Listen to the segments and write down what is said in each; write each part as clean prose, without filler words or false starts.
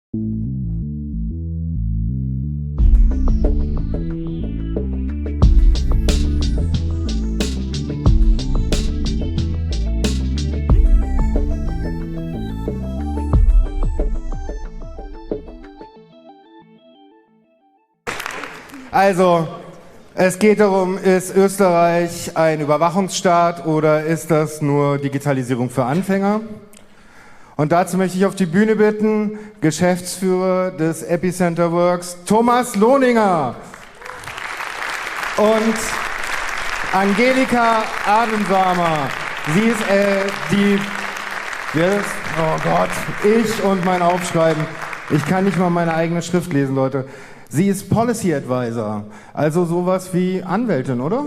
Also, es geht darum, ist Österreich ein Überwachungsstaat oder ist das nur Digitalisierung für Anfänger? Und dazu möchte ich auf die Bühne bitten, Geschäftsführer des Epicenter Works, Thomas Lohninger und Angelika Adensamer. Sie ist oh Gott, ich und mein Aufschreiben. Ich kann nicht mal meine eigene Schrift lesen, Leute. Sie ist Policy Advisor, also sowas wie Anwältin, oder?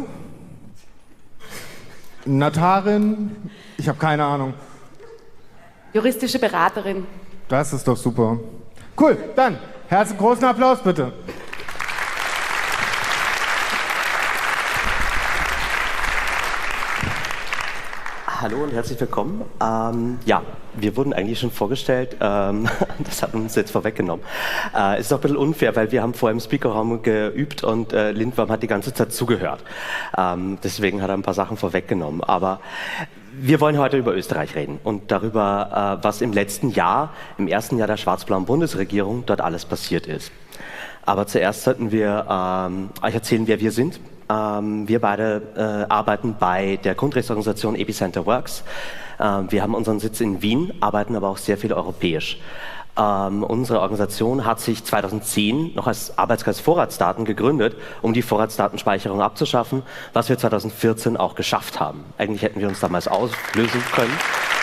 Notarin? Ich habe keine Ahnung. Juristische Beraterin. Das ist doch super. Cool, dann großen Applaus bitte. Hallo und herzlich willkommen. Ja, wir wurden eigentlich schon vorgestellt, das hat uns jetzt vorweggenommen. Es ist auch ein bisschen unfair, weil wir haben vorher im Speakerraum geübt und Lindwurm hat die ganze Zeit zugehört. Deswegen hat er ein paar Sachen vorweggenommen. Aber wir wollen heute über Österreich reden und darüber, was im letzten Jahr, im ersten Jahr der schwarz-blauen Bundesregierung, dort alles passiert ist. Aber zuerst sollten wir euch erzählen, wer wir sind. Wir beide arbeiten bei der Grundrechtsorganisation Epicenter Works. Wir haben unseren Sitz in Wien, arbeiten aber auch sehr viel europäisch. Unsere Organisation hat sich 2010 noch als Arbeitskreis Vorratsdaten gegründet, um die Vorratsdatenspeicherung abzuschaffen, was wir 2014 auch geschafft haben. Eigentlich hätten wir uns damals auslösen können.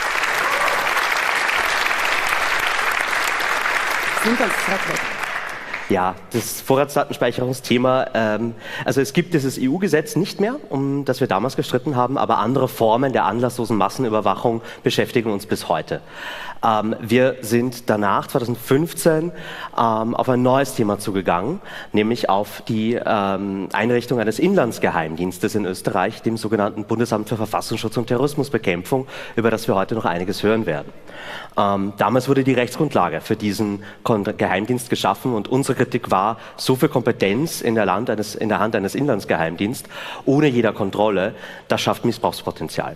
Sind ganz weit weg. Ja, das Vorratsdatenspeicherungsthema, also es gibt dieses EU-Gesetz nicht mehr, um das wir damals gestritten haben, aber andere Formen der anlasslosen Massenüberwachung beschäftigen uns bis heute. Wir sind danach, 2015, auf ein neues Thema zugegangen, nämlich auf die Einrichtung eines Inlandsgeheimdienstes in Österreich, dem sogenannten Bundesamt für Verfassungsschutz und Terrorismusbekämpfung, über das wir heute noch einiges hören werden. Damals wurde die Rechtsgrundlage für diesen Geheimdienst geschaffen und unsere Kritik war, so viel Kompetenz in der Hand eines Inlandsgeheimdienstes, ohne jeder Kontrolle, das schafft Missbrauchspotenzial.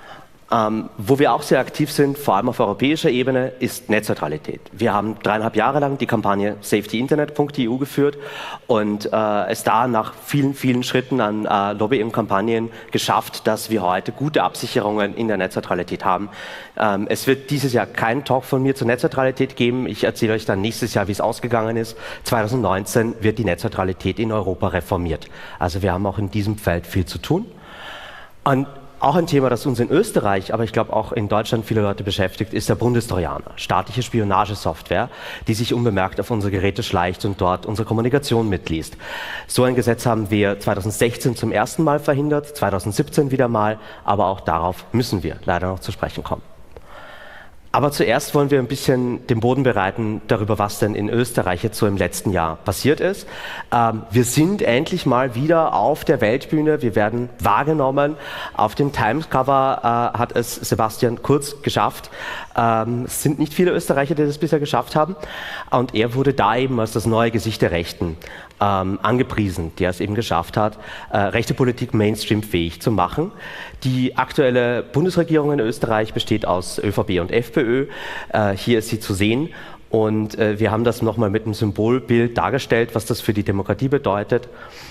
Wo wir auch sehr aktiv sind, vor allem auf europäischer Ebene, ist Netzneutralität. Wir haben 3,5 Jahre lang die Kampagne safetyinternet.eu geführt und es da nach vielen, vielen Schritten an Lobbying-Kampagnen geschafft, dass wir heute gute Absicherungen in der Netzneutralität haben. Es wird dieses Jahr keinen Talk von mir zur Netzneutralität geben. Ich erzähle euch dann nächstes Jahr, wie es ausgegangen ist. 2019 wird die Netzneutralität in Europa reformiert. Also wir haben auch in diesem Feld viel zu tun. Und auch ein Thema, das uns in Österreich, aber ich glaube auch in Deutschland viele Leute beschäftigt, ist der Bundestrojaner, staatliche Spionagesoftware, die sich unbemerkt auf unsere Geräte schleicht und dort unsere Kommunikation mitliest. So ein Gesetz haben wir 2016 zum ersten Mal verhindert, 2017 wieder mal, aber auch darauf müssen wir leider noch zu sprechen kommen. Aber zuerst wollen wir ein bisschen den Boden bereiten darüber, was denn in Österreich jetzt so im letzten Jahr passiert ist. Wir sind endlich mal wieder auf der Weltbühne. Wir werden wahrgenommen. Auf dem Times-Cover hat es Sebastian Kurz geschafft. Es sind nicht viele Österreicher, die das bisher geschafft haben. Und er wurde da eben als das neue Gesicht der Rechten angepriesen, der es eben geschafft hat, rechte Politik mainstreamfähig zu machen. Die aktuelle Bundesregierung in Österreich besteht aus ÖVP und FPÖ. Hier ist sie zu sehen. Und wir haben das nochmal mit einem Symbolbild dargestellt, was das für die Demokratie bedeutet.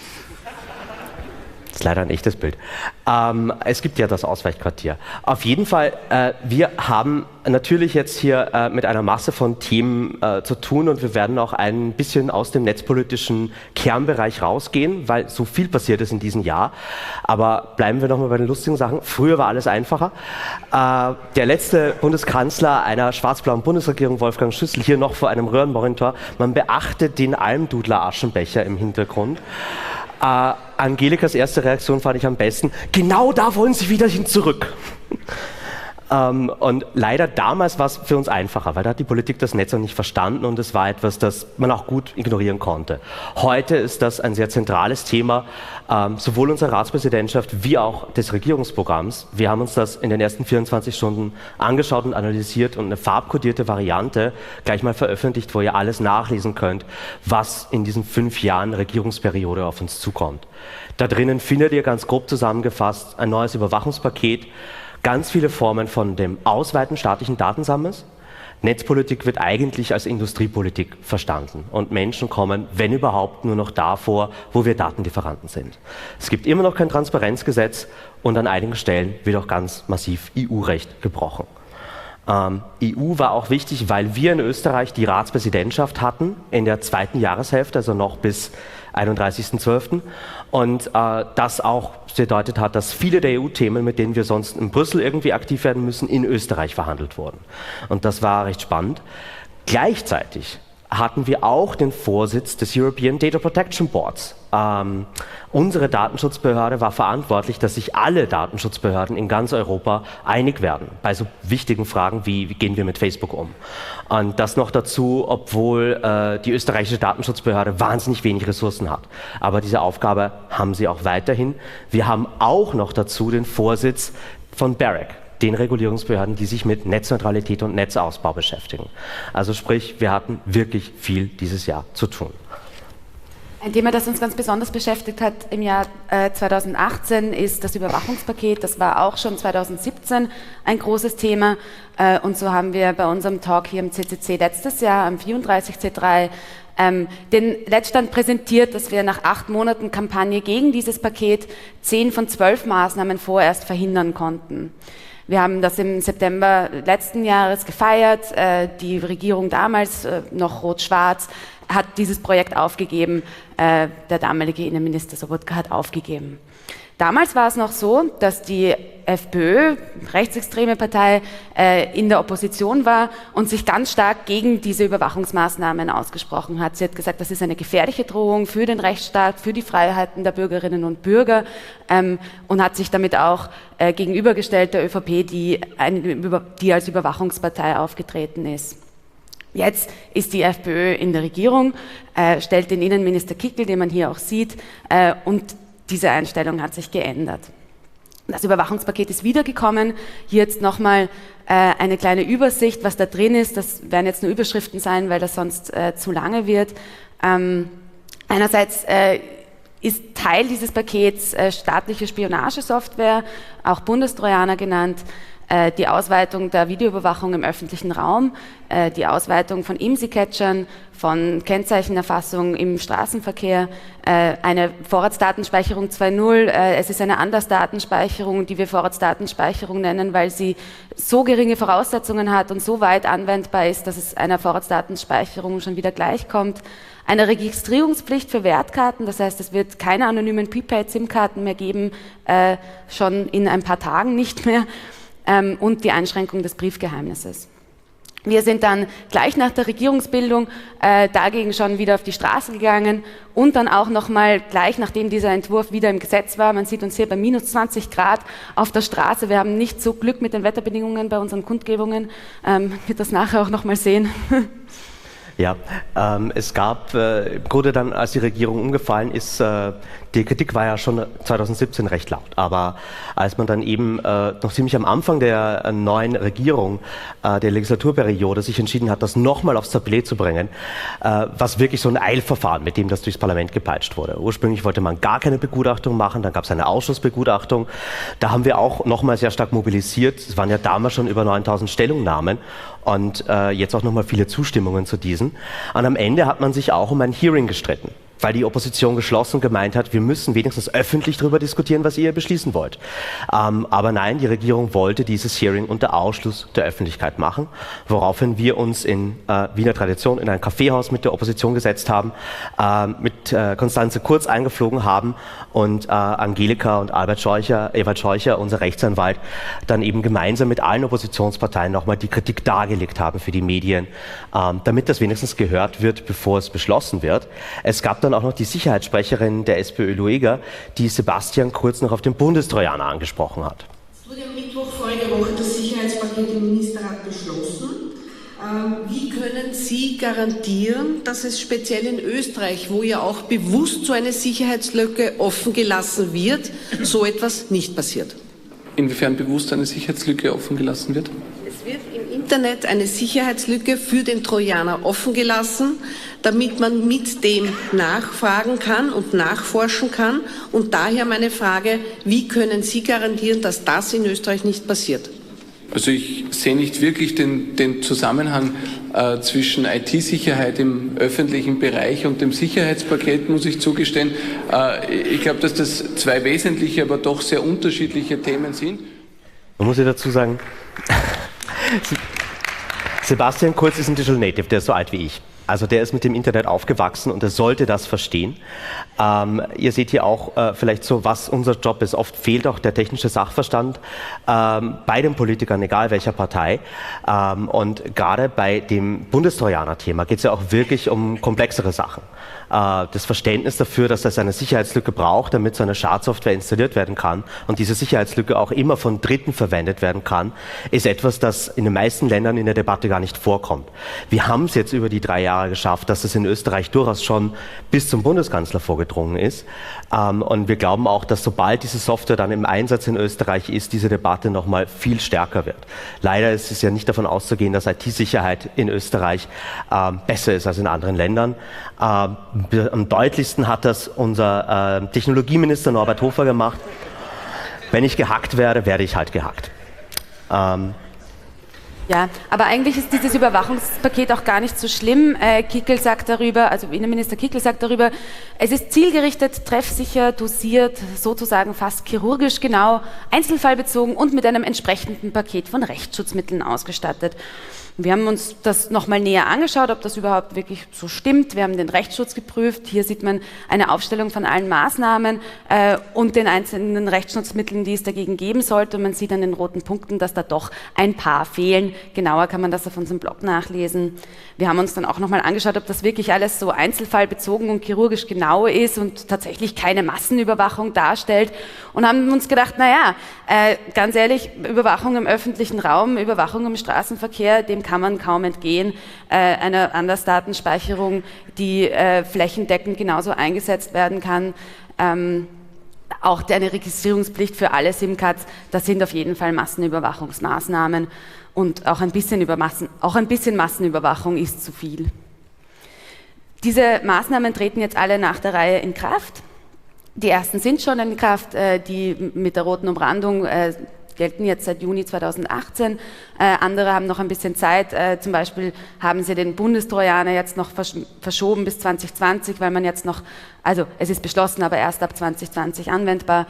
Das ist leider ein echtes Bild. Es gibt ja das Ausweichquartier. Auf jeden Fall, wir haben natürlich jetzt hier mit einer Masse von Themen zu tun und wir werden auch ein bisschen aus dem netzpolitischen Kernbereich rausgehen, weil so viel passiert ist in diesem Jahr. Aber bleiben wir nochmal bei den lustigen Sachen. Früher war alles einfacher. Der letzte Bundeskanzler einer schwarz-blauen Bundesregierung, Wolfgang Schüssel, hier noch vor einem Röhrenmonitor. Man beachtet den Almdudler Aschenbecher im Hintergrund. Angelikas erste Reaktion fand ich am besten. Genau da wollen Sie wieder hin zurück. Und leider damals war es für uns einfacher, weil da hat die Politik das Netz noch nicht verstanden und es war etwas, das man auch gut ignorieren konnte. Heute ist das ein sehr zentrales Thema, sowohl unserer Ratspräsidentschaft wie auch des Regierungsprogramms. Wir haben uns das in den ersten 24 Stunden angeschaut und analysiert und eine farbkodierte Variante gleich mal veröffentlicht, wo ihr alles nachlesen könnt, was in diesen 5 Jahren Regierungsperiode auf uns zukommt. Da drinnen findet ihr ganz grob zusammengefasst ein neues Überwachungspaket, ganz viele Formen von dem Ausweiten staatlichen Datensammels. Netzpolitik wird eigentlich als Industriepolitik verstanden und Menschen kommen, wenn überhaupt, nur noch davor, wo wir Datenlieferanten sind. Es gibt immer noch kein Transparenzgesetz und an einigen Stellen wird auch ganz massiv EU-Recht gebrochen. EU war auch wichtig, weil wir in Österreich die Ratspräsidentschaft hatten in der 2. Jahreshälfte, also noch bis 31.12. Und das auch bedeutet hat, dass viele der EU-Themen, mit denen wir sonst in Brüssel irgendwie aktiv werden müssen, in Österreich verhandelt wurden. Und das war recht spannend. Gleichzeitig hatten wir auch den Vorsitz des European Data Protection Boards. Unsere Datenschutzbehörde war verantwortlich, dass sich alle Datenschutzbehörden in ganz Europa einig werden bei so wichtigen Fragen wie gehen wir mit Facebook um. Und das noch dazu, obwohl die österreichische Datenschutzbehörde wahnsinnig wenig Ressourcen hat. Aber diese Aufgabe haben sie auch weiterhin. Wir haben auch noch dazu den Vorsitz von BEREC, den Regulierungsbehörden, die sich mit Netzneutralität und Netzausbau beschäftigen. Also sprich, wir hatten wirklich viel dieses Jahr zu tun. Ein Thema, das uns ganz besonders beschäftigt hat im Jahr 2018, ist das Überwachungspaket. Das war auch schon 2017 ein großes Thema. Und so haben wir bei unserem Talk hier im CCC letztes Jahr am 34C3 den Letztstand präsentiert, dass wir nach 8 Monaten Kampagne gegen dieses Paket 10 von 12 Maßnahmen vorerst verhindern konnten. Wir haben das im September letzten Jahres gefeiert. Die Regierung damals, noch rot-schwarz, hat dieses Projekt aufgegeben. Der damalige Innenminister Sobotka hat aufgegeben. Damals war es noch so, dass die FPÖ, rechtsextreme Partei, in der Opposition war und sich ganz stark gegen diese Überwachungsmaßnahmen ausgesprochen hat. Sie hat gesagt, das ist eine gefährliche Drohung für den Rechtsstaat, für die Freiheiten der Bürgerinnen und Bürger und hat sich damit auch gegenübergestellt der ÖVP, die als Überwachungspartei aufgetreten ist. Jetzt ist die FPÖ in der Regierung, stellt den Innenminister Kickl, den man hier auch sieht, und diese Einstellung hat sich geändert. Das Überwachungspaket ist wiedergekommen. Hier jetzt nochmal eine kleine Übersicht, was da drin ist. Das werden jetzt nur Überschriften sein, weil das sonst zu lange wird. Einerseits ist Teil dieses Pakets staatliche Spionagesoftware, auch Bundestrojaner genannt, die Ausweitung der Videoüberwachung im öffentlichen Raum, die Ausweitung von IMSI-Catchern, von Kennzeichenerfassung im Straßenverkehr, eine Vorratsdatenspeicherung 2.0. Es ist eine Andersdatenspeicherung, die wir Vorratsdatenspeicherung nennen, weil sie so geringe Voraussetzungen hat und so weit anwendbar ist, dass es einer Vorratsdatenspeicherung schon wieder gleichkommt. Eine Registrierungspflicht für Wertkarten, das heißt, es wird keine anonymen Prepaid-SIM-Karten mehr geben, schon in ein paar Tagen nicht mehr. Und die Einschränkung des Briefgeheimnisses. Wir sind dann gleich nach der Regierungsbildung dagegen schon wieder auf die Straße gegangen und dann auch nochmal gleich, nachdem dieser Entwurf wieder im Gesetz war, man sieht uns hier bei minus 20 Grad auf der Straße, wir haben nicht so Glück mit den Wetterbedingungen bei unseren Kundgebungen, wird das nachher auch nochmal sehen. Ja, es gab im Grunde dann, als die Regierung umgefallen ist, die Kritik war ja schon 2017 recht laut, aber als man dann eben noch ziemlich am Anfang der neuen Regierung, der Legislaturperiode, sich entschieden hat, das nochmal aufs Tapet zu bringen, was wirklich so ein Eilverfahren, mit dem das durchs Parlament gepeitscht wurde. Ursprünglich wollte man gar keine Begutachtung machen, dann gab es eine Ausschussbegutachtung. Da haben wir auch nochmal sehr stark mobilisiert. Es waren ja damals schon über 9.000 Stellungnahmen und jetzt auch nochmal viele Zustimmungen zu diesen. Und am Ende hat man sich auch um ein Hearing gestritten, weil die Opposition geschlossen gemeint hat, wir müssen wenigstens öffentlich darüber diskutieren, was ihr beschließen wollt. Aber nein, die Regierung wollte dieses Hearing unter Ausschluss der Öffentlichkeit machen, woraufhin wir uns in Wiener Tradition in ein Kaffeehaus mit der Opposition gesetzt haben, mit Constanze Kurz eingeflogen haben und Angelika und Ewald Scheucher, unser Rechtsanwalt, dann eben gemeinsam mit allen Oppositionsparteien nochmal die Kritik dargelegt haben für die Medien, damit das wenigstens gehört wird, bevor es beschlossen wird. Es gab dann auch noch die Sicherheitssprecherin der SPÖ Lueger, die Sebastian Kurz noch auf den Bundestrojaner angesprochen hat. Es wurde am Mittwoch vorige Woche das Sicherheitspaket Verfassungspaket im Ministerrat beschlossen. Wie können Sie garantieren, dass es speziell in Österreich, wo ja auch bewusst so eine Sicherheitslücke offen gelassen wird, so etwas nicht passiert? Inwiefern bewusst eine Sicherheitslücke offen gelassen wird? Es wird im Internet eine Sicherheitslücke für den Trojaner offen gelassen, damit man mit dem nachfragen kann und nachforschen kann. Und daher meine Frage, wie können Sie garantieren, dass das in Österreich nicht passiert? Also ich sehe nicht wirklich den Zusammenhang zwischen IT-Sicherheit im öffentlichen Bereich und dem Sicherheitspaket, muss ich zugestehen. Ich glaube, dass das zwei wesentliche, aber doch sehr unterschiedliche Themen sind. Man muss ja dazu sagen, Sebastian Kurz ist ein Digital Native, der ist so alt wie ich. Also der ist mit dem Internet aufgewachsen und er sollte das verstehen. Ihr seht hier auch vielleicht so, was unser Job ist. Oft fehlt auch der technische Sachverstand bei den Politikern, egal welcher Partei. Und gerade bei dem Bundestrojaner-Thema geht es ja auch wirklich um komplexere Sachen. Das Verständnis dafür, dass es eine Sicherheitslücke braucht, damit so eine Schadsoftware installiert werden kann und diese Sicherheitslücke auch immer von Dritten verwendet werden kann, ist etwas, das in den meisten Ländern in der Debatte gar nicht vorkommt. Wir haben es jetzt über die 3 Jahre geschafft, dass es in Österreich durchaus schon bis zum Bundeskanzler vorgedrungen ist. Und wir glauben auch, dass sobald diese Software dann im Einsatz in Österreich ist, diese Debatte nochmal viel stärker wird. Leider ist es ja nicht davon auszugehen, dass IT-Sicherheit in Österreich besser ist als in anderen Ländern. Am deutlichsten hat das unser Technologieminister Norbert Hofer gemacht. Wenn ich gehackt werde, werde ich halt gehackt. Ja, aber eigentlich ist dieses Überwachungspaket auch gar nicht so schlimm. Kickl sagt darüber, also Innenminister Kickl sagt darüber, es ist zielgerichtet, treffsicher, dosiert, sozusagen fast chirurgisch genau, einzelfallbezogen und mit einem entsprechenden Paket von Rechtsschutzmitteln ausgestattet. Wir haben uns das nochmal näher angeschaut, ob das überhaupt wirklich so stimmt. Wir haben den Rechtsschutz geprüft. Hier sieht man eine Aufstellung von allen Maßnahmen und den einzelnen Rechtsschutzmitteln, die es dagegen geben sollte. Und man sieht an den roten Punkten, dass da doch ein paar fehlen. Genauer kann man das auf unserem Blog nachlesen. Wir haben uns dann auch nochmal angeschaut, ob das wirklich alles so einzelfallbezogen und chirurgisch genau ist und tatsächlich keine Massenüberwachung darstellt. Und haben uns gedacht, naja, ganz ehrlich, Überwachung im öffentlichen Raum, Überwachung im Straßenverkehr, dem kann man kaum entgehen. Einer Andersdatenspeicherung, die flächendeckend genauso eingesetzt werden kann. Auch eine Registrierungspflicht für alle SIM-Cards, das sind auf jeden Fall Massenüberwachungsmaßnahmen. Und auch ein bisschen Massenüberwachung ist zu viel. Diese Maßnahmen treten jetzt alle nach der Reihe in Kraft. Die ersten sind schon in Kraft, die mit der roten Umrandung gelten jetzt seit Juni 2018. Andere haben noch ein bisschen Zeit. Zum Beispiel haben sie den Bundestrojaner jetzt noch verschoben bis 2020, weil man jetzt noch, also es ist beschlossen, aber erst ab 2020 anwendbar.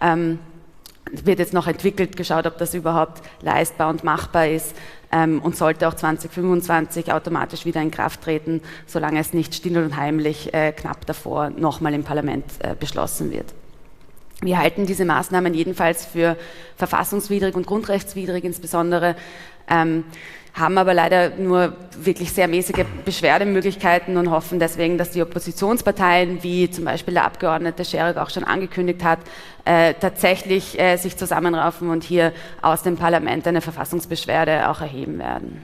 Wird jetzt noch entwickelt, geschaut, ob das überhaupt leistbar und machbar ist und sollte auch 2025 automatisch wieder in Kraft treten, solange es nicht still und heimlich knapp davor nochmal im Parlament beschlossen wird. Wir halten diese Maßnahmen jedenfalls für verfassungswidrig und grundrechtswidrig insbesondere, haben aber leider nur wirklich sehr mäßige Beschwerdemöglichkeiten und hoffen deswegen, dass die Oppositionsparteien, wie zum Beispiel der Abgeordnete Scherek auch schon angekündigt hat, tatsächlich sich zusammenraufen und hier aus dem Parlament eine Verfassungsbeschwerde auch erheben werden.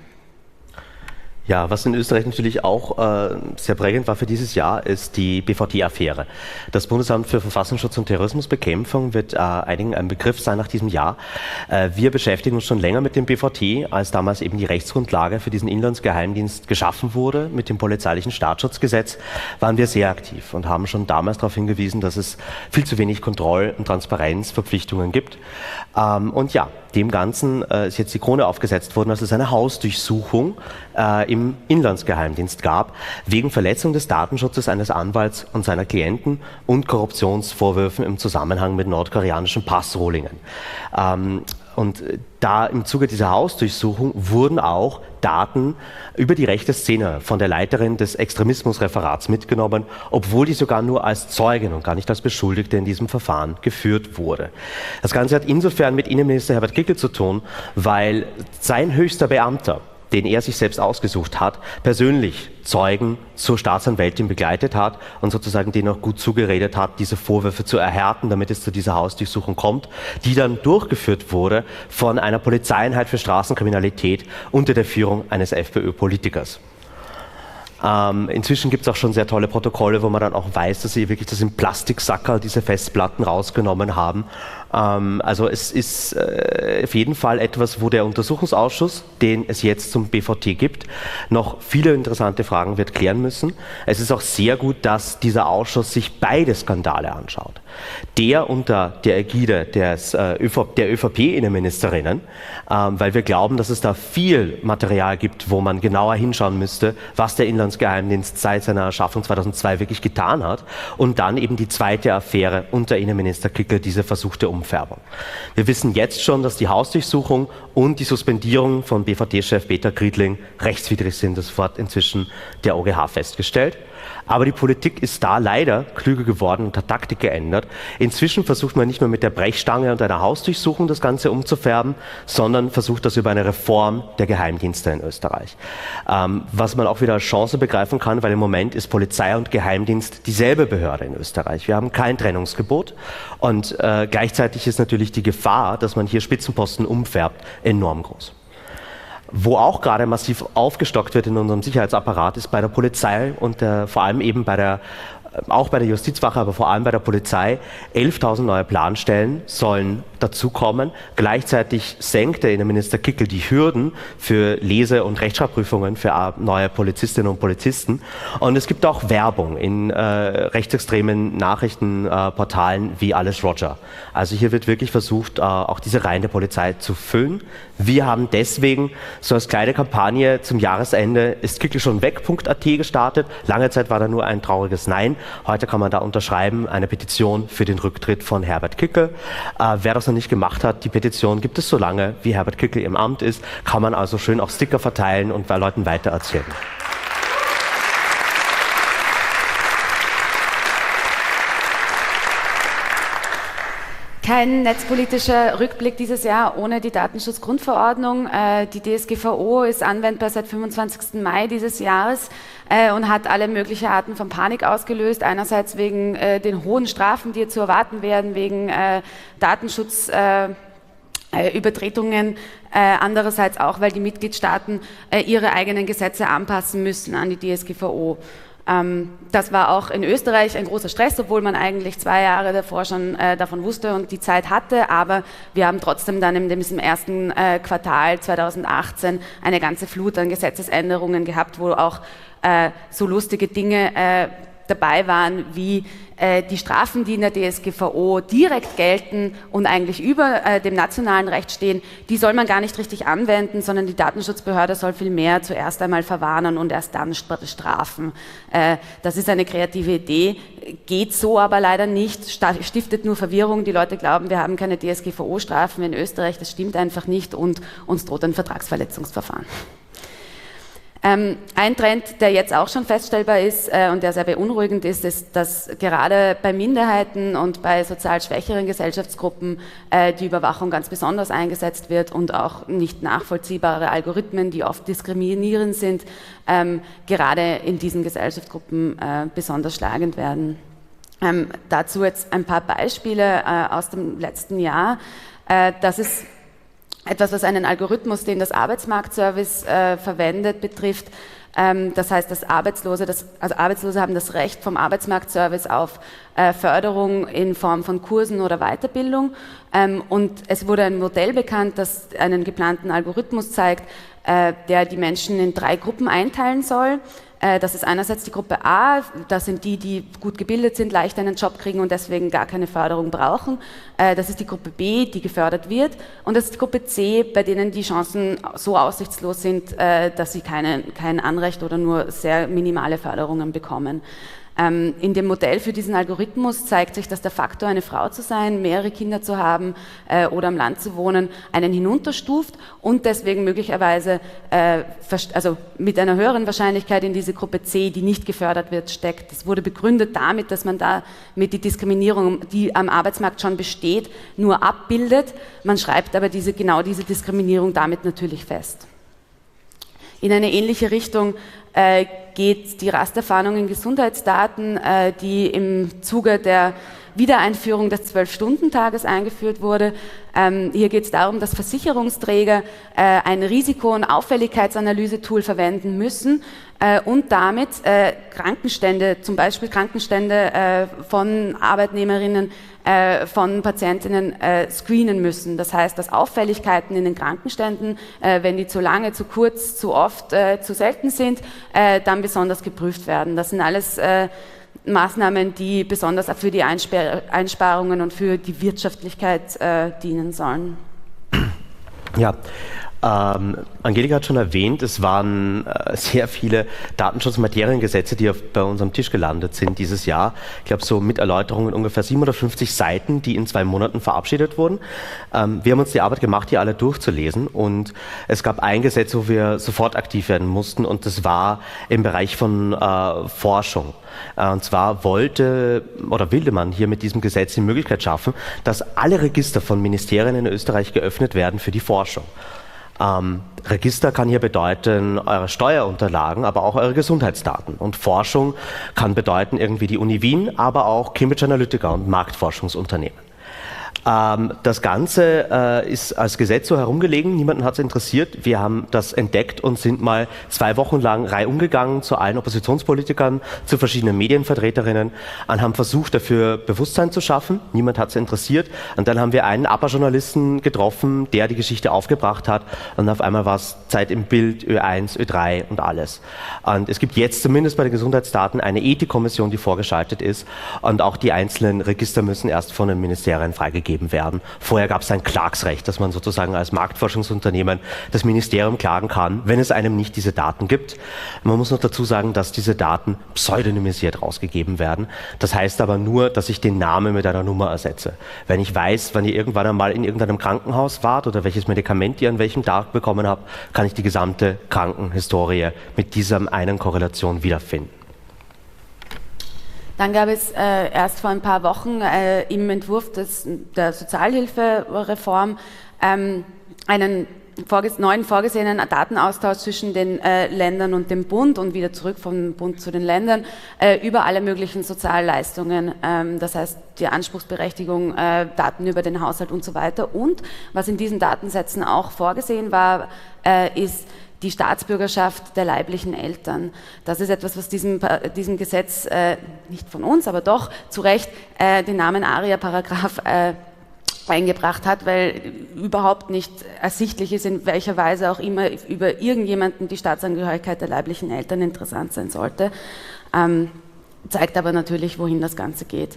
Ja, was in Österreich natürlich auch sehr prägend war für dieses Jahr, ist die BVT-Affäre. Das Bundesamt für Verfassungsschutz und Terrorismusbekämpfung wird einigen ein Begriff sein nach diesem Jahr. Wir beschäftigen uns schon länger mit dem BVT, als damals eben die Rechtsgrundlage für diesen Inlandsgeheimdienst geschaffen wurde. Mit dem polizeilichen Staatsschutzgesetz waren wir sehr aktiv und haben schon damals darauf hingewiesen, dass es viel zu wenig Kontroll- und Transparenzverpflichtungen gibt. Und ja, dem Ganzen ist jetzt die Krone aufgesetzt worden, als es eine Hausdurchsuchung im Inlandsgeheimdienst gab, wegen Verletzung des Datenschutzes eines Anwalts und seiner Klienten und Korruptionsvorwürfen im Zusammenhang mit nordkoreanischen Passrohlingen. Und da im Zuge dieser Hausdurchsuchung wurden auch Daten über die rechte Szene von der Leiterin des Extremismusreferats mitgenommen, obwohl die sogar nur als Zeugin und gar nicht als Beschuldigte in diesem Verfahren geführt wurde. Das Ganze hat insofern mit Innenminister Herbert Kickl zu tun, weil sein höchster Beamter den er sich selbst ausgesucht hat, persönlich Zeugen zur Staatsanwältin begleitet hat und sozusagen denen auch gut zugeredet hat, diese Vorwürfe zu erhärten, damit es zu dieser Hausdurchsuchung kommt, die dann durchgeführt wurde von einer Polizeieinheit für Straßenkriminalität unter der Führung eines FPÖ-Politikers. Inzwischen gibt es auch schon sehr tolle Protokolle, wo man dann auch weiß, dass sie wirklich das im Plastiksackerl diese Festplatten rausgenommen haben. Also es ist auf jeden Fall etwas, wo der Untersuchungsausschuss, den es jetzt zum BVT gibt, noch viele interessante Fragen wird klären müssen. Es ist auch sehr gut, dass dieser Ausschuss sich beide Skandale anschaut. Der unter der Ägide der ÖVP-Innenministerinnen, weil wir glauben, dass es da viel Material gibt, wo man genauer hinschauen müsste, was der Inlandsgeheimdienst seit seiner Erschaffung 2002 wirklich getan hat. Und dann eben die zweite Affäre unter Innenminister Kickl, diese versuchte Umfärbung. Wir wissen jetzt schon, dass die Hausdurchsuchung und die Suspendierung von BVT-Chef Peter Griedling rechtswidrig sind. Das hat inzwischen der OGH festgestellt. Aber die Politik ist da leider klüger geworden und hat Taktik geändert. Inzwischen versucht man nicht mehr mit der Brechstange und einer Hausdurchsuchung das Ganze umzufärben, sondern versucht das über eine Reform der Geheimdienste in Österreich. Was man auch wieder als Chance begreifen kann, weil im Moment ist Polizei und Geheimdienst dieselbe Behörde in Österreich. Wir haben kein Trennungsgebot und gleichzeitig ist natürlich die Gefahr, dass man hier Spitzenposten umfärbt, enorm groß. Wo auch gerade massiv aufgestockt wird in unserem Sicherheitsapparat, ist bei der Polizei und vor allem eben auch bei der Justizwache, aber vor allem bei der Polizei. 11.000 neue Planstellen sollen dazukommen. Gleichzeitig senkt der Innenminister Kickl die Hürden für Lese- und Rechtschreibprüfungen für neue Polizistinnen und Polizisten. Und es gibt auch Werbung in rechtsextremen Nachrichtenportalen wie Alles Roger. Also hier wird wirklich versucht, auch diese Reihen der Polizei zu füllen. Wir haben deswegen so als kleine Kampagne zum Jahresende ist Kickl schon weg.at gestartet. Lange Zeit war da nur ein trauriges Nein. Heute kann man da unterschreiben, eine Petition für den Rücktritt von Herbert Kickl. Wer das noch nicht gemacht hat, die Petition gibt es so lange, wie Herbert Kickl im Amt ist, kann man also schön auch Sticker verteilen und bei Leuten weitererzählen. Kein netzpolitischer Rückblick dieses Jahr ohne die Datenschutzgrundverordnung. Die DSGVO ist anwendbar seit 25. Mai dieses Jahres und hat alle möglichen Arten von Panik ausgelöst. Einerseits wegen den hohen Strafen, die zu erwarten werden, wegen Datenschutzübertretungen, andererseits auch, weil die Mitgliedstaaten ihre eigenen Gesetze anpassen müssen an die DSGVO. Das war auch in Österreich ein großer Stress, obwohl man eigentlich 2 Jahre davor schon davon wusste und die Zeit hatte, aber wir haben trotzdem dann in diesem ersten Quartal 2018 eine ganze Flut an Gesetzesänderungen gehabt, wo auch so lustige Dinge dabei waren, wie die Strafen, die in der DSGVO direkt gelten und eigentlich über dem nationalen Recht stehen, die soll man gar nicht richtig anwenden, sondern die Datenschutzbehörde soll vielmehr zuerst einmal verwarnen und erst dann strafen. Das ist eine kreative Idee, geht so aber leider nicht, stiftet nur Verwirrung. Die Leute glauben, wir haben keine DSGVO-Strafen in Österreich, das stimmt einfach nicht und uns droht ein Vertragsverletzungsverfahren. Ein Trend, der jetzt auch schon feststellbar ist und der sehr beunruhigend ist, ist, dass gerade bei Minderheiten und bei sozial schwächeren Gesellschaftsgruppen die Überwachung ganz besonders eingesetzt wird und auch nicht nachvollziehbare Algorithmen, die oft diskriminierend sind, gerade in diesen Gesellschaftsgruppen besonders schlagend werden. Dazu jetzt ein paar Beispiele aus dem letzten Jahr. Das ist etwas, was einen Algorithmus, den das Arbeitsmarktservice verwendet, betrifft. Das heißt, dass Arbeitslose haben das Recht vom Arbeitsmarktservice auf Förderung in Form von Kursen oder Weiterbildung. Und es wurde ein Modell bekannt, das einen geplanten Algorithmus zeigt, der die Menschen in 3 Gruppen einteilen soll. Das ist einerseits die Gruppe A, das sind die, die gut gebildet sind, leicht einen Job kriegen und deswegen gar keine Förderung brauchen. Das ist die Gruppe B, die gefördert wird. Und das ist die Gruppe C, bei denen die Chancen so aussichtslos sind, dass sie kein Anrecht oder nur sehr minimale Förderungen bekommen. In dem Modell für diesen Algorithmus zeigt sich, dass der Faktor, eine Frau zu sein, mehrere Kinder zu haben oder am Land zu wohnen, einen hinunterstuft und deswegen möglicherweise mit einer höheren Wahrscheinlichkeit in diese Gruppe C, die nicht gefördert wird, steckt. Das wurde begründet damit, dass man da mit die Diskriminierung, die am Arbeitsmarkt schon besteht, nur abbildet. Man schreibt aber genau diese Diskriminierung damit natürlich fest. In eine ähnliche Richtung geht die Rasterfahndung in Gesundheitsdaten, die im Zuge der Wiedereinführung des 12-Stunden-Tages eingeführt wurde. Hier geht es darum, dass Versicherungsträger ein Risiko- und Auffälligkeitsanalyse-Tool verwenden müssen und damit Krankenstände, zum Beispiel Krankenstände von Arbeitnehmerinnen, von Patientinnen screenen müssen. Das heißt, dass Auffälligkeiten in den Krankenständen, wenn die zu lange, zu kurz, zu oft, zu selten sind, dann besonders geprüft werden. Das sind alles Maßnahmen, die besonders für die Einsparungen und für die Wirtschaftlichkeit dienen sollen. Ja, Angelika hat schon erwähnt, es waren sehr viele Datenschutzmateriengesetze, die bei unserem Tisch gelandet sind dieses Jahr. Ich glaube, so mit Erläuterungen ungefähr 750 Seiten, die in 2 Monaten verabschiedet wurden. Wir haben uns die Arbeit gemacht, die alle durchzulesen, und es gab ein Gesetz, wo wir sofort aktiv werden mussten, und das war im Bereich von Forschung. Und zwar wollte man hier mit diesem Gesetz die Möglichkeit schaffen, dass alle Register von Ministerien in Österreich geöffnet werden für die Forschung. Register kann hier bedeuten eure Steuerunterlagen, aber auch eure Gesundheitsdaten. Und Forschung kann bedeuten irgendwie die Uni Wien, aber auch Cambridge Analytica und Marktforschungsunternehmen. Das Ganze ist als Gesetz so herumgelegen, niemanden hat es interessiert. Wir haben das entdeckt und sind mal 2 Wochen lang reihum gegangen zu allen Oppositionspolitikern, zu verschiedenen Medienvertreterinnen und haben versucht, dafür Bewusstsein zu schaffen. Niemand hat es interessiert. Und dann haben wir einen APA-Journalisten getroffen, der die Geschichte aufgebracht hat, und auf einmal war es Zeit im Bild, Ö1, Ö3 und alles. Und es gibt jetzt zumindest bei den Gesundheitsdaten eine Ethikkommission, die vorgeschaltet ist, und auch die einzelnen Register müssen erst von den Ministerien freigegeben werden. Vorher gab es ein Klagsrecht, dass man sozusagen als Marktforschungsunternehmen das Ministerium klagen kann, wenn es einem nicht diese Daten gibt. Man muss noch dazu sagen, dass diese Daten pseudonymisiert rausgegeben werden. Das heißt aber nur, dass ich den Namen mit einer Nummer ersetze. Wenn ich weiß, wann ihr irgendwann einmal in irgendeinem Krankenhaus wart oder welches Medikament ihr an welchem Tag bekommen habt, kann ich die gesamte Krankenhistorie mit dieser einen Korrelation wiederfinden. Dann gab es erst vor ein paar Wochen im Entwurf der Sozialhilfereform einen neuen vorgesehenen Datenaustausch zwischen den Ländern und dem Bund und wieder zurück vom Bund zu den Ländern über alle möglichen Sozialleistungen, das heißt die Anspruchsberechtigung, Daten über den Haushalt und so weiter. Und was in diesen Datensätzen auch vorgesehen war, ist die Staatsbürgerschaft der leiblichen Eltern. Das ist etwas, was diesem Gesetz, nicht von uns, aber doch zu Recht den Namen ARIA-Paragraph eingebracht hat, weil überhaupt nicht ersichtlich ist, in welcher Weise auch immer über irgendjemanden die Staatsangehörigkeit der leiblichen Eltern interessant sein sollte. Zeigt aber natürlich, wohin das Ganze geht.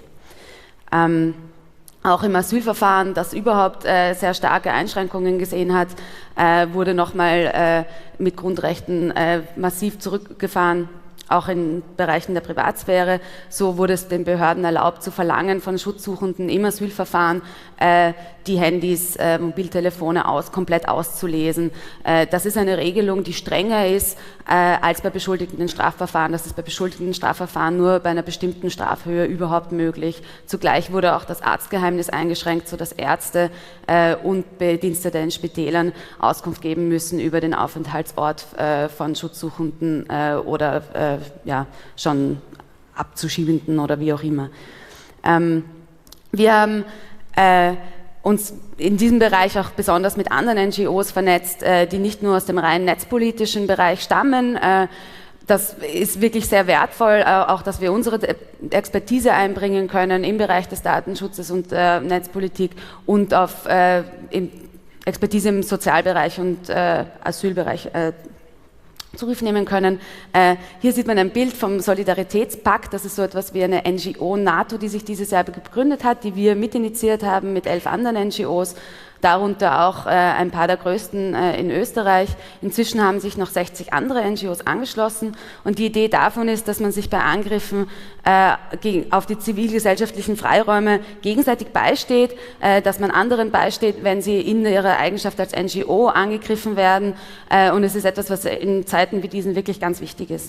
Auch im Asylverfahren, das überhaupt sehr starke Einschränkungen gesehen hat, wurde nochmal mit Grundrechten massiv zurückgefahren, auch in Bereichen der Privatsphäre. So wurde es den Behörden erlaubt, zu verlangen von Schutzsuchenden im Asylverfahren, die Handys, Mobiltelefone komplett auszulesen. Das ist eine Regelung, die strenger ist als bei beschuldigten Strafverfahren. Das ist bei beschuldigten Strafverfahren nur bei einer bestimmten Strafhöhe überhaupt möglich. Zugleich wurde auch das Arztgeheimnis eingeschränkt, sodass Ärzte und Bedienstete in Spitälern Auskunft geben müssen über den Aufenthaltsort von Schutzsuchenden oder schon Abzuschiebenden oder wie auch immer. Wir haben uns in diesem Bereich auch besonders mit anderen NGOs vernetzt, die nicht nur aus dem rein netzpolitischen Bereich stammen. Das ist wirklich sehr wertvoll, auch dass wir unsere Expertise einbringen können im Bereich des Datenschutzes und Netzpolitik und auf Expertise im Sozialbereich und Asylbereich Zugriff nehmen können. Hier sieht man ein Bild vom Solidaritätspakt. Das ist so etwas wie eine NGO NATO, die sich dieses Jahr gegründet hat, die wir mitinitiiert haben mit 11 anderen NGOs, darunter auch ein paar der größten in Österreich. Inzwischen haben sich noch 60 andere NGOs angeschlossen und die Idee davon ist, dass man sich bei Angriffen auf die zivilgesellschaftlichen Freiräume gegenseitig beisteht, dass man anderen beisteht, wenn sie in ihrer Eigenschaft als NGO angegriffen werden, und es ist etwas, was in Zeiten wie diesen wirklich ganz wichtig ist.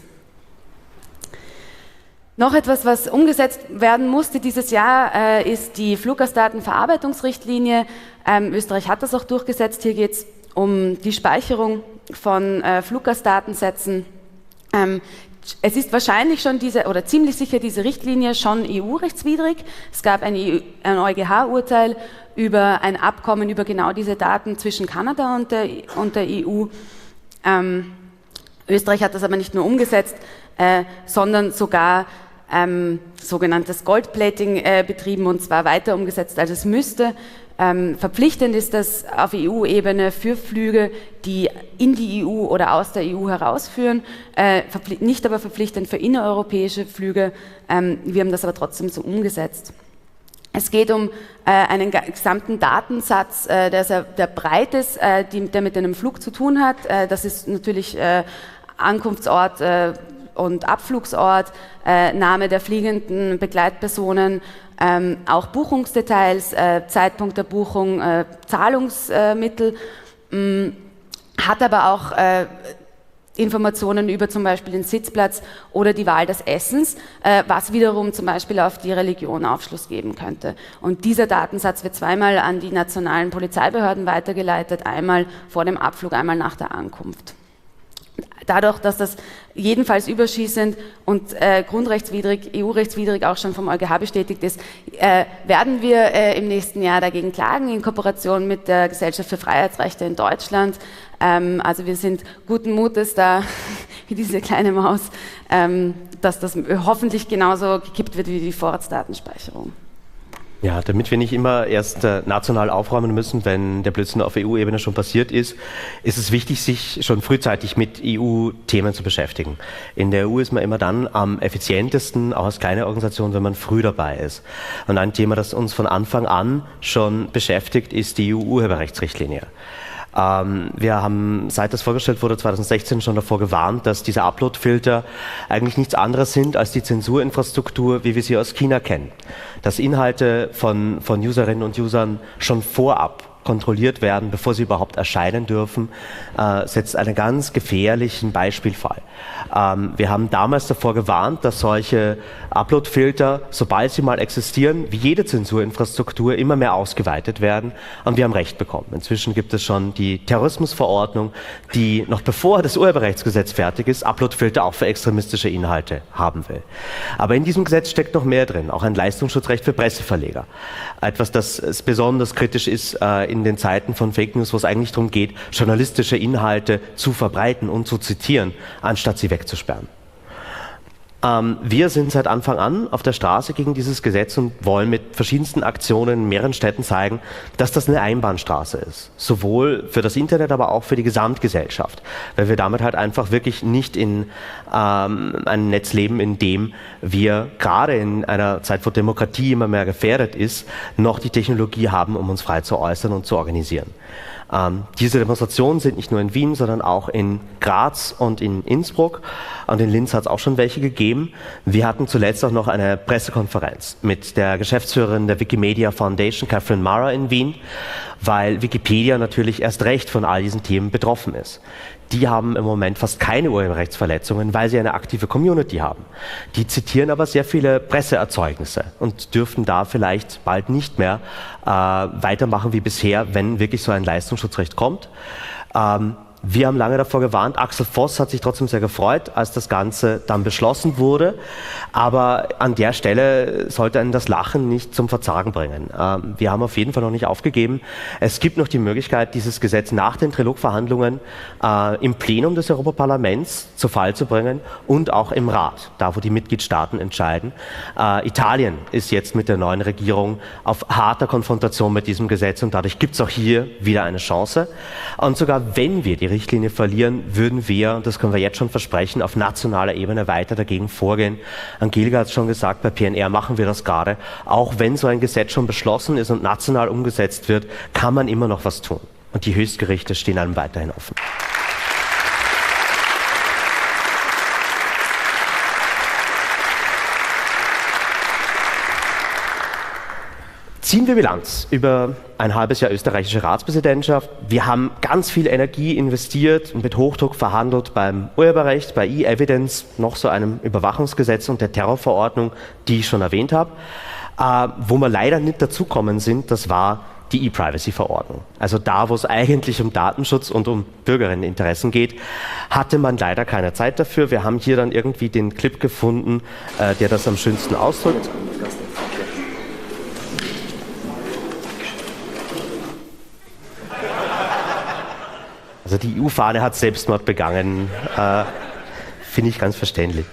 Noch etwas, was umgesetzt werden musste dieses Jahr, ist die Fluggastdatenverarbeitungsrichtlinie. Österreich hat das auch durchgesetzt. Hier geht es um die Speicherung von Fluggastdatensätzen. Es ist wahrscheinlich schon ziemlich sicher diese Richtlinie schon EU-rechtswidrig. Es gab ein EuGH-Urteil über ein Abkommen über genau diese Daten zwischen Kanada und der EU. Österreich hat das aber nicht nur umgesetzt, sondern sogar sogenanntes Goldplating betrieben, und zwar weiter umgesetzt, als es müsste. Verpflichtend ist das auf EU-Ebene für Flüge, die in die EU oder aus der EU herausführen, nicht aber verpflichtend für innereuropäische Flüge. Wir haben das aber trotzdem so umgesetzt. Es geht um einen gesamten Datensatz, der breit ist, der mit einem Flug zu tun hat. Das ist natürlich Ankunftsort und Abflugsort, Name der fliegenden Begleitpersonen, auch Buchungsdetails, Zeitpunkt der Buchung, Zahlungsmittel, hat aber auch Informationen über zum Beispiel den Sitzplatz oder die Wahl des Essens, was wiederum zum Beispiel auf die Religion Aufschluss geben könnte. Und dieser Datensatz wird zweimal an die nationalen Polizeibehörden weitergeleitet, einmal vor dem Abflug, einmal nach der Ankunft. Dadurch, dass das jedenfalls überschießend und grundrechtswidrig, EU-rechtswidrig auch schon vom EuGH bestätigt ist, werden wir im nächsten Jahr dagegen klagen, in Kooperation mit der Gesellschaft für Freiheitsrechte in Deutschland. Also wir sind guten Mutes da, wie diese kleine Maus, dass das hoffentlich genauso gekippt wird wie die Vorratsdatenspeicherung. Ja, damit wir nicht immer erst national aufräumen müssen, wenn der Blödsinn auf EU-Ebene schon passiert ist, ist es wichtig, sich schon frühzeitig mit EU-Themen zu beschäftigen. In der EU ist man immer dann am effizientesten, auch als kleine Organisation, wenn man früh dabei ist. Und ein Thema, das uns von Anfang an schon beschäftigt, ist die EU-Urheberrechtsrichtlinie. Wir haben, seit das vorgestellt wurde, 2016 schon davor gewarnt, dass diese Upload-Filter eigentlich nichts anderes sind als die Zensurinfrastruktur, wie wir sie aus China kennen. Dass Inhalte von Userinnen und Usern schon vorab kontrolliert werden, bevor sie überhaupt erscheinen dürfen, setzt einen ganz gefährlichen Beispielfall. Wir haben damals davor gewarnt, dass solche Upload-Filter, sobald sie mal existieren, wie jede Zensurinfrastruktur immer mehr ausgeweitet werden, und wir haben Recht bekommen. Inzwischen gibt es schon die Terrorismusverordnung, die noch bevor das Urheberrechtsgesetz fertig ist, Upload-Filter auch für extremistische Inhalte haben will. Aber in diesem Gesetz steckt noch mehr drin, auch ein Leistungsschutzrecht für Presseverleger. Etwas, das besonders kritisch ist in den Zeiten von Fake News, wo es eigentlich darum geht, journalistische Inhalte zu verbreiten und zu zitieren, anstatt sie wegzusperren. Wir sind seit Anfang an auf der Straße gegen dieses Gesetz und wollen mit verschiedensten Aktionen in mehreren Städten zeigen, dass das eine Einbahnstraße ist. Sowohl für das Internet, aber auch für die Gesamtgesellschaft. Weil wir damit halt einfach wirklich nicht in einem Netz leben, in dem wir gerade in einer Zeit, wo Demokratie immer mehr gefährdet ist, noch die Technologie haben, um uns frei zu äußern und zu organisieren. Diese Demonstrationen sind nicht nur in Wien, sondern auch in Graz und in Innsbruck. Und in Linz hat es auch schon welche gegeben. Wir hatten zuletzt auch noch eine Pressekonferenz mit der Geschäftsführerin der Wikimedia Foundation, Catherine Mara, in Wien, weil Wikipedia natürlich erst recht von all diesen Themen betroffen ist. Die haben im Moment fast keine Urheberrechtsverletzungen, weil sie eine aktive Community haben. Die zitieren aber sehr viele Presseerzeugnisse und dürften da vielleicht bald nicht mehr weitermachen wie bisher, wenn wirklich so ein Leistungsschutzrecht kommt. Wir haben lange davor gewarnt. Axel Voss hat sich trotzdem sehr gefreut, als das Ganze dann beschlossen wurde. Aber an der Stelle sollte einen das Lachen nicht zum Verzagen bringen. Wir haben auf jeden Fall noch nicht aufgegeben. Es gibt noch die Möglichkeit, dieses Gesetz nach den Trilogverhandlungen im Plenum des Europaparlaments zu Fall zu bringen und auch im Rat, da wo die Mitgliedstaaten entscheiden. Italien ist jetzt mit der neuen Regierung auf harter Konfrontation mit diesem Gesetz und dadurch gibt es auch hier wieder eine Chance. Und sogar wenn wir die Richtlinie verlieren, würden wir, und das können wir jetzt schon versprechen, auf nationaler Ebene weiter dagegen vorgehen. Angelika hat es schon gesagt, bei PNR machen wir das gerade. Auch wenn so ein Gesetz schon beschlossen ist und national umgesetzt wird, kann man immer noch was tun. Und die Höchstgerichte stehen einem weiterhin offen. Ziehen wir Bilanz über ein halbes Jahr österreichische Ratspräsidentschaft. Wir haben ganz viel Energie investiert und mit Hochdruck verhandelt beim Urheberrecht, bei E-Evidence, noch so einem Überwachungsgesetz und der Terrorverordnung, die ich schon erwähnt habe. Wo wir leider nicht dazukommen sind, das war die E-Privacy-Verordnung. Also da, wo es eigentlich um Datenschutz und um Bürgerinneninteressen geht, hatte man leider keine Zeit dafür. Wir haben hier dann irgendwie den Clip gefunden, der das am schönsten ausdrückt. Also die EU-Fahne hat Selbstmord begangen, finde ich ganz verständlich.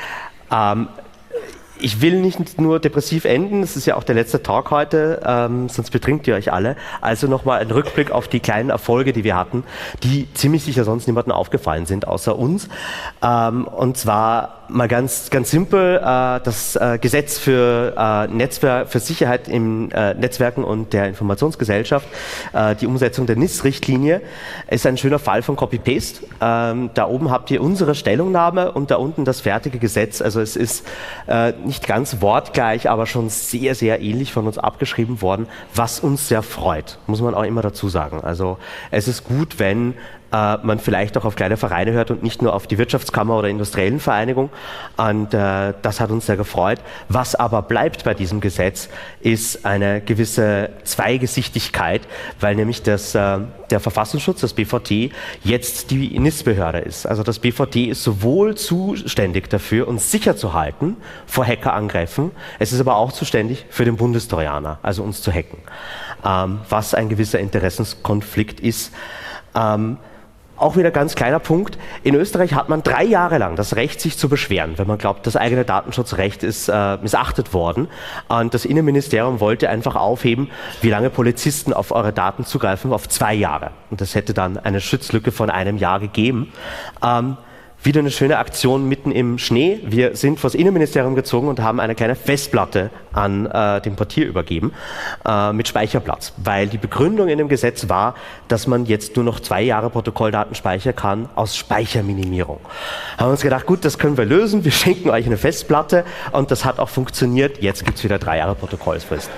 Ich will nicht nur depressiv enden, das ist ja auch der letzte Talk heute, sonst betrinkt ihr euch alle. Also nochmal ein Rückblick auf die kleinen Erfolge, die wir hatten, die ziemlich sicher sonst niemandem aufgefallen sind, außer uns. Und zwar mal ganz simpel, das Gesetz für Sicherheit in Netzwerken und der Informationsgesellschaft, die Umsetzung der NIS-Richtlinie, ist ein schöner Fall von Copy-Paste. Da oben habt ihr unsere Stellungnahme und da unten das fertige Gesetz. Also es ist nicht ganz wortgleich, aber schon sehr, sehr ähnlich von uns abgeschrieben worden, was uns sehr freut, muss man auch immer dazu sagen. Also es ist gut, wenn man vielleicht auch auf kleine Vereine hört und nicht nur auf die Wirtschaftskammer oder industriellen Vereinigung. Und das hat uns sehr gefreut. Was aber bleibt bei diesem Gesetz, ist eine gewisse Zweigesichtigkeit, weil nämlich der Verfassungsschutz, das BVT, jetzt die NIS-Behörde ist. Also das BVT ist sowohl zuständig dafür, uns sicher zu halten vor Hackerangriffen, es ist aber auch zuständig für den Bundestrojaner, also uns zu hacken. Was ein gewisser Interessenskonflikt ist. Auch wieder ganz kleiner Punkt. In Österreich hat man 3 Jahre lang das Recht, sich zu beschweren, wenn man glaubt, das eigene Datenschutzrecht ist missachtet worden. Und das Innenministerium wollte einfach aufheben, wie lange Polizisten auf eure Daten zugreifen, auf 2 Jahre. Und das hätte dann eine Schutzlücke von 1 Jahr gegeben. Wieder eine schöne Aktion mitten im Schnee. Wir sind vor das Innenministerium gezogen und haben eine kleine Festplatte an den Portier übergeben mit Speicherplatz, weil die Begründung in dem Gesetz war, dass man jetzt nur noch 2 Jahre Protokolldaten speichern kann aus Speicherminimierung. Haben wir uns gedacht, gut, das können wir lösen, wir schenken euch eine Festplatte und das hat auch funktioniert. Jetzt gibt es wieder 3 Jahre Protokollsfrist.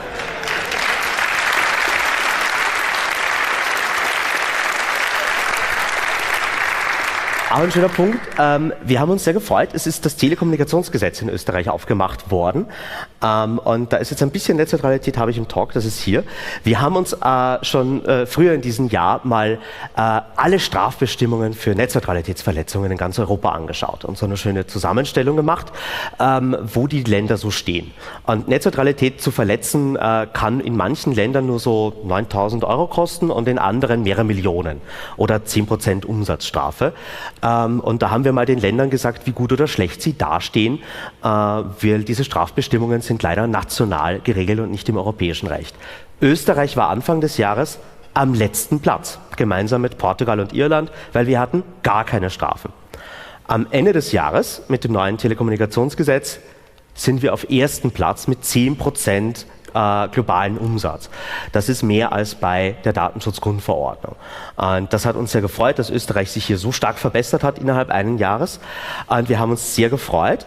Auch ein schöner Punkt. Wir haben uns sehr gefreut. Es ist das Telekommunikationsgesetz in Österreich aufgemacht worden. Und da ist jetzt ein bisschen Netzneutralität, habe ich im Talk, das ist hier. Wir haben uns schon früher in diesem Jahr mal alle Strafbestimmungen für Netzneutralitätsverletzungen in ganz Europa angeschaut und so eine schöne Zusammenstellung gemacht, wo die Länder so stehen. Und Netzneutralität zu verletzen kann in manchen Ländern nur so 9.000 € kosten und in anderen mehrere Millionen oder 10% Umsatzstrafe. Und da haben wir mal den Ländern gesagt, wie gut oder schlecht sie dastehen, weil diese Strafbestimmungen sind leider national geregelt und nicht im europäischen Recht. Österreich war Anfang des Jahres am letzten Platz, gemeinsam mit Portugal und Irland, weil wir hatten gar keine Strafen. Am Ende des Jahres mit dem neuen Telekommunikationsgesetz sind wir auf 1. Platz mit 10% globalen Umsatz. Das ist mehr als bei der Datenschutzgrundverordnung. Und das hat uns sehr gefreut, dass Österreich sich hier so stark verbessert hat innerhalb eines Jahres. Und wir haben uns sehr gefreut.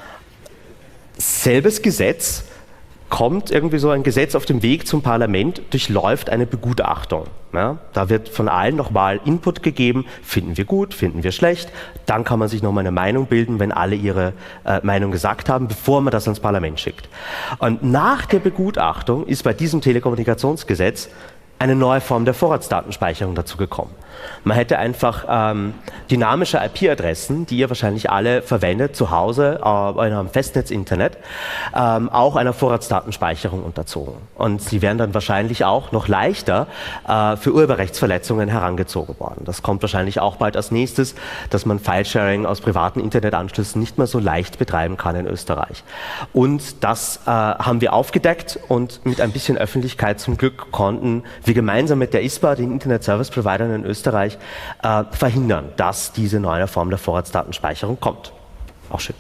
Selbes Gesetz kommt irgendwie so ein Gesetz auf dem Weg zum Parlament, durchläuft eine Begutachtung. Ja, da wird von allen nochmal Input gegeben, finden wir gut, finden wir schlecht. Dann kann man sich nochmal eine Meinung bilden, wenn alle ihre Meinung gesagt haben, bevor man das ans Parlament schickt. Und nach der Begutachtung ist bei diesem Telekommunikationsgesetz eine neue Form der Vorratsdatenspeicherung dazu gekommen. Man hätte einfach dynamische IP-Adressen, die ihr wahrscheinlich alle verwendet, zu Hause in eurem Festnetz-Internet, auch einer Vorratsdatenspeicherung unterzogen. Und sie wären dann wahrscheinlich auch noch leichter für Urheberrechtsverletzungen herangezogen worden. Das kommt wahrscheinlich auch bald als nächstes, dass man Filesharing aus privaten Internetanschlüssen nicht mehr so leicht betreiben kann in Österreich. Und das haben wir aufgedeckt und mit ein bisschen Öffentlichkeit zum Glück konnten wir gemeinsam mit der ISPA, den Internet Service Providern in Österreich, verhindern, dass diese neue Form der Vorratsdatenspeicherung kommt. Auch schön.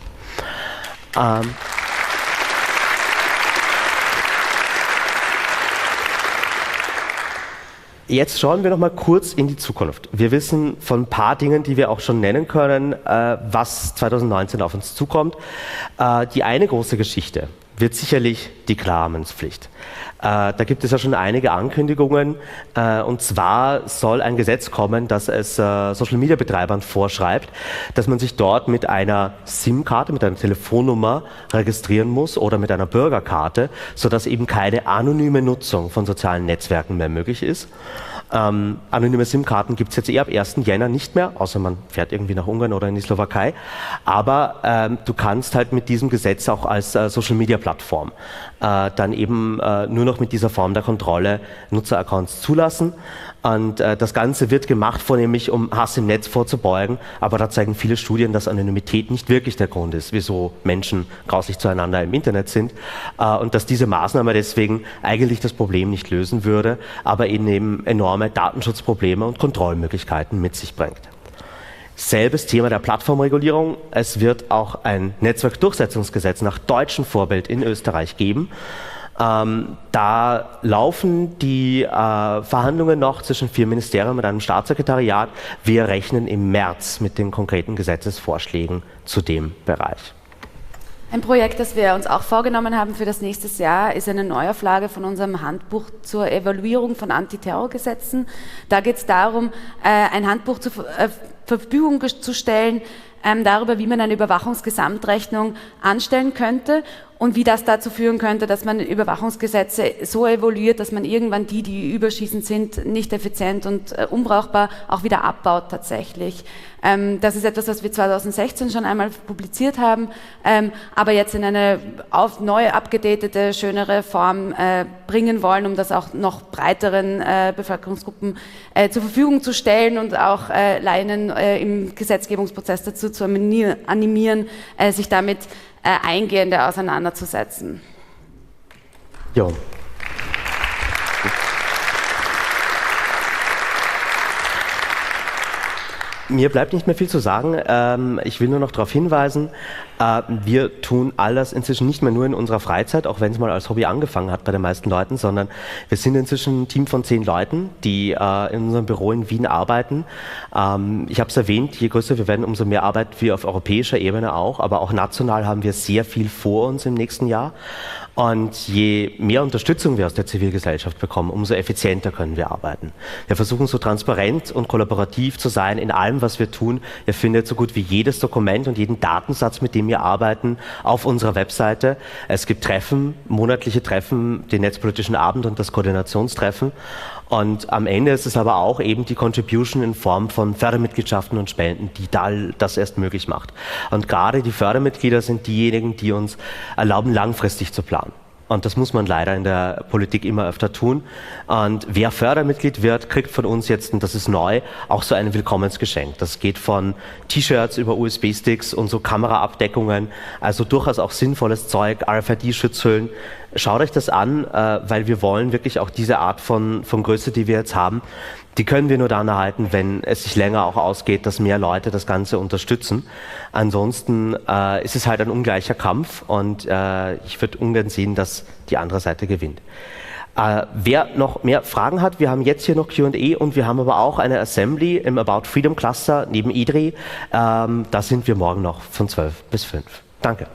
Jetzt schauen wir noch mal kurz in die Zukunft. Wir wissen von ein paar Dingen, die wir auch schon nennen können, was 2019 auf uns zukommt. Die eine große Geschichte wird sicherlich die Klarnamenspflicht. Da gibt es ja schon einige Ankündigungen, und zwar soll ein Gesetz kommen, das es Social-Media-Betreibern vorschreibt, dass man sich dort mit einer SIM-Karte, mit einer Telefonnummer registrieren muss oder mit einer Bürgerkarte, sodass eben keine anonyme Nutzung von sozialen Netzwerken mehr möglich ist. Anonyme SIM-Karten gibt es jetzt ab 1. Jänner nicht mehr, außer man fährt irgendwie nach Ungarn oder in die Slowakei. Aber du kannst halt mit diesem Gesetz auch als Social-Media-Plattform dann eben nur noch mit dieser Form der Kontrolle Nutzeraccounts zulassen. Und das Ganze wird gemacht, vornehmlich um Hass im Netz vorzubeugen, aber da zeigen viele Studien, dass Anonymität nicht wirklich der Grund ist, wieso Menschen grauslich zueinander im Internet sind, und dass diese Maßnahme deswegen eigentlich das Problem nicht lösen würde, aber eben enorme Datenschutzprobleme und Kontrollmöglichkeiten mit sich bringt. Selbes Thema der Plattformregulierung. Es wird auch ein Netzwerkdurchsetzungsgesetz nach deutschem Vorbild in Österreich geben. Da laufen die Verhandlungen noch zwischen 4 Ministerien mit einem Staatssekretariat. Wir rechnen im März mit den konkreten Gesetzesvorschlägen zu dem Bereich. Ein Projekt, das wir uns auch vorgenommen haben für das nächste Jahr, ist eine Neuauflage von unserem Handbuch zur Evaluierung von Antiterrorgesetzen. Da geht es darum, ein Handbuch zur Verfügung zu stellen, darüber, wie man eine Überwachungsgesamtrechnung anstellen könnte und wie das dazu führen könnte, dass man Überwachungsgesetze so evaluiert, dass man irgendwann die überschießend sind, nicht effizient und unbrauchbar, auch wieder abbaut tatsächlich. Das ist etwas, was wir 2016 schon einmal publiziert haben, aber jetzt in eine neu abgedatete, schönere Form bringen wollen, um das auch noch breiteren Bevölkerungsgruppen zur Verfügung zu stellen und auch Laien im Gesetzgebungsprozess dazu zu animieren, sich damit eingehender auseinanderzusetzen. Ja. Mir bleibt nicht mehr viel zu sagen. Ich will nur noch darauf hinweisen, wir tun alles inzwischen nicht mehr nur in unserer Freizeit, auch wenn es mal als Hobby angefangen hat bei den meisten Leuten, sondern wir sind inzwischen ein Team von 10 Leuten, die in unserem Büro in Wien arbeiten. Ich habe es erwähnt, je größer wir werden, umso mehr arbeiten wir auf europäischer Ebene auch, aber auch national haben wir sehr viel vor uns im nächsten Jahr. Und je mehr Unterstützung wir aus der Zivilgesellschaft bekommen, umso effizienter können wir arbeiten. Wir versuchen so transparent und kollaborativ zu sein in allem, was wir tun. Ihr findet so gut wie jedes Dokument und jeden Datensatz, mit dem wir arbeiten, auf unserer Webseite. Es gibt Treffen, monatliche Treffen, den Netzpolitischen Abend und das Koordinationstreffen. Und am Ende ist es aber auch eben die Contribution in Form von Fördermitgliedschaften und Spenden, die das erst möglich macht. Und gerade die Fördermitglieder sind diejenigen, die uns erlauben, langfristig zu planen. Und das muss man leider in der Politik immer öfter tun. Und wer Fördermitglied wird, kriegt von uns jetzt, und das ist neu, auch so ein Willkommensgeschenk. Das geht von T-Shirts über USB-Sticks und so Kameraabdeckungen, also durchaus auch sinnvolles Zeug, RFID-Schutzhüllen. Schaut euch das an, weil wir wollen wirklich auch diese Art von Größe, die wir jetzt haben, die können wir nur dann erhalten, wenn es sich länger auch ausgeht, dass mehr Leute das Ganze unterstützen. Ansonsten ist es halt ein ungleicher Kampf und ich würde ungern sehen, dass die andere Seite gewinnt. Wer noch mehr Fragen hat, wir haben jetzt hier noch Q&A und wir haben aber auch eine Assembly im About Freedom Cluster neben IDRI. Da sind wir morgen noch von 12 bis 5. Danke.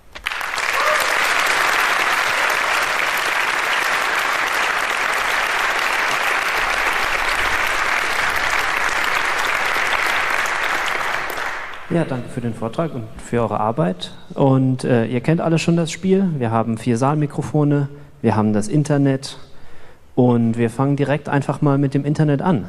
Ja, danke für den Vortrag und für eure Arbeit. Und ihr kennt alle schon das Spiel. Wir haben 4 Saalmikrofone, wir haben das Internet und wir fangen direkt einfach mal mit dem Internet an.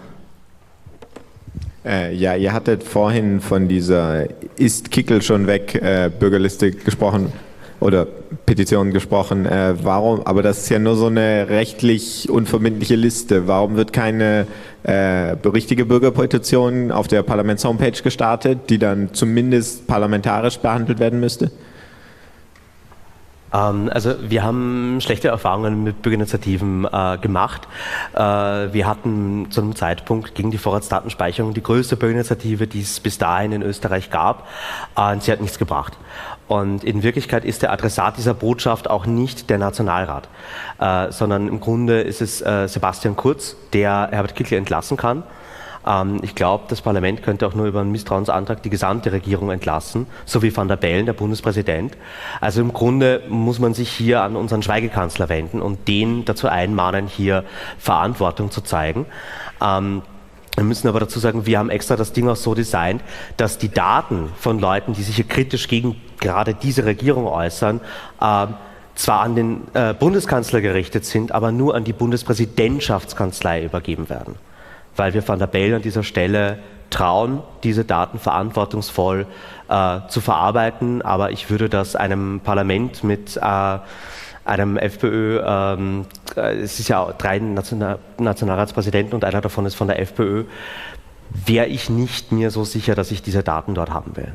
Ja, ihr hattet vorhin von dieser Ist Kickl schon weg Bürgerliste gesprochen oder Petition gesprochen. Warum? Aber das ist ja nur so eine rechtlich unverbindliche Liste. Warum wird keine richtige Bürgerpetition auf der Parlaments-Homepage gestartet, die dann zumindest parlamentarisch behandelt werden müsste? Also wir haben schlechte Erfahrungen mit Bürgerinitiativen gemacht. Wir hatten zu einem Zeitpunkt gegen die Vorratsdatenspeicherung die größte Bürgerinitiative, die es bis dahin in Österreich gab, und sie hat nichts gebracht. Und in Wirklichkeit ist der Adressat dieser Botschaft auch nicht der Nationalrat, sondern im Grunde ist es Sebastian Kurz, der Herbert Kickl entlassen kann. Ich glaube, das Parlament könnte auch nur über einen Misstrauensantrag die gesamte Regierung entlassen, so wie Van der Bellen, der Bundespräsident. Also im Grunde muss man sich hier an unseren Schweigekanzler wenden und den dazu einmahnen, hier Verantwortung zu zeigen. Wir müssen aber dazu sagen, wir haben extra das Ding auch so designt, dass die Daten von Leuten, die sich hier kritisch gegen gerade diese Regierung äußern, zwar an den Bundeskanzler gerichtet sind, aber nur an die Bundespräsidentschaftskanzlei übergeben werden. Weil wir Van der Bellen an dieser Stelle trauen, diese Daten verantwortungsvoll zu verarbeiten. Aber ich würde das einem Parlament mit einem FPÖ, es ist ja 3 Nationalratspräsidenten und einer davon ist von der FPÖ, wäre ich nicht mir so sicher, dass ich diese Daten dort haben will.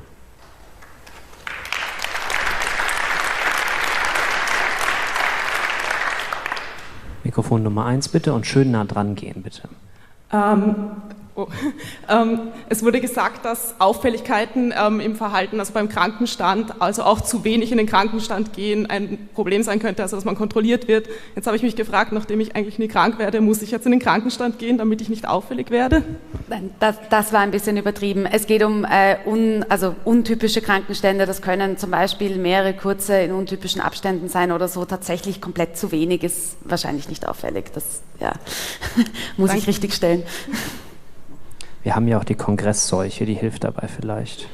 Mikrofon Nummer 1 bitte und schön nah dran gehen, bitte. Es wurde gesagt, dass Auffälligkeiten im Verhalten, also beim Krankenstand, also auch zu wenig in den Krankenstand gehen, ein Problem sein könnte, also dass man kontrolliert wird. Jetzt habe ich mich gefragt, nachdem ich eigentlich nie krank werde, muss ich jetzt in den Krankenstand gehen, damit ich nicht auffällig werde? Nein, das war ein bisschen übertrieben. Es geht um untypische Krankenstände. Das können zum Beispiel mehrere kurze in untypischen Abständen sein oder so. Tatsächlich komplett zu wenig ist wahrscheinlich nicht auffällig. Das muss ich richtig stellen. Wir haben ja auch die Kongressseuche, die hilft dabei vielleicht.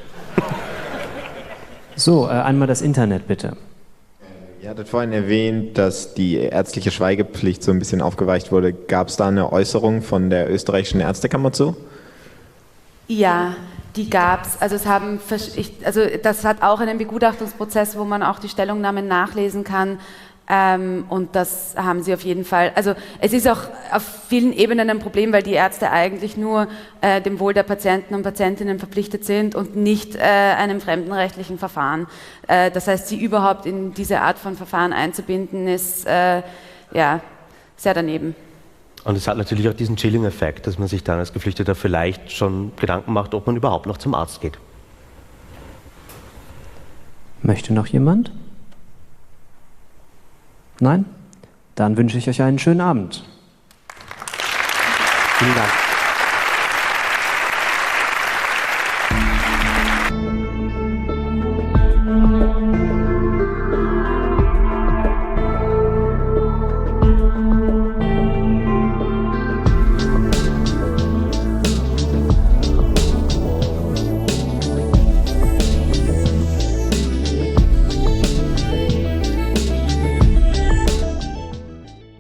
So, einmal das Internet bitte. Ihr hattet vorhin erwähnt, dass die ärztliche Schweigepflicht so ein bisschen aufgeweicht wurde. Gab es da eine Äußerung von der österreichischen Ärztekammer zu? Ja, die gab es. Also das hat auch einen Begutachtungsprozess, wo man auch die Stellungnahmen nachlesen kann. Und das haben sie auf jeden Fall. Also es ist auch auf vielen Ebenen ein Problem, weil die Ärzte eigentlich nur dem Wohl der Patienten und Patientinnen verpflichtet sind und nicht einem fremdenrechtlichen Verfahren. Das heißt, sie überhaupt in diese Art von Verfahren einzubinden, ist sehr daneben. Und es hat natürlich auch diesen Chilling-Effekt, dass man sich dann als Geflüchteter vielleicht schon Gedanken macht, ob man überhaupt noch zum Arzt geht. Möchte noch jemand? Nein? Dann wünsche ich euch einen schönen Abend. Vielen Dank.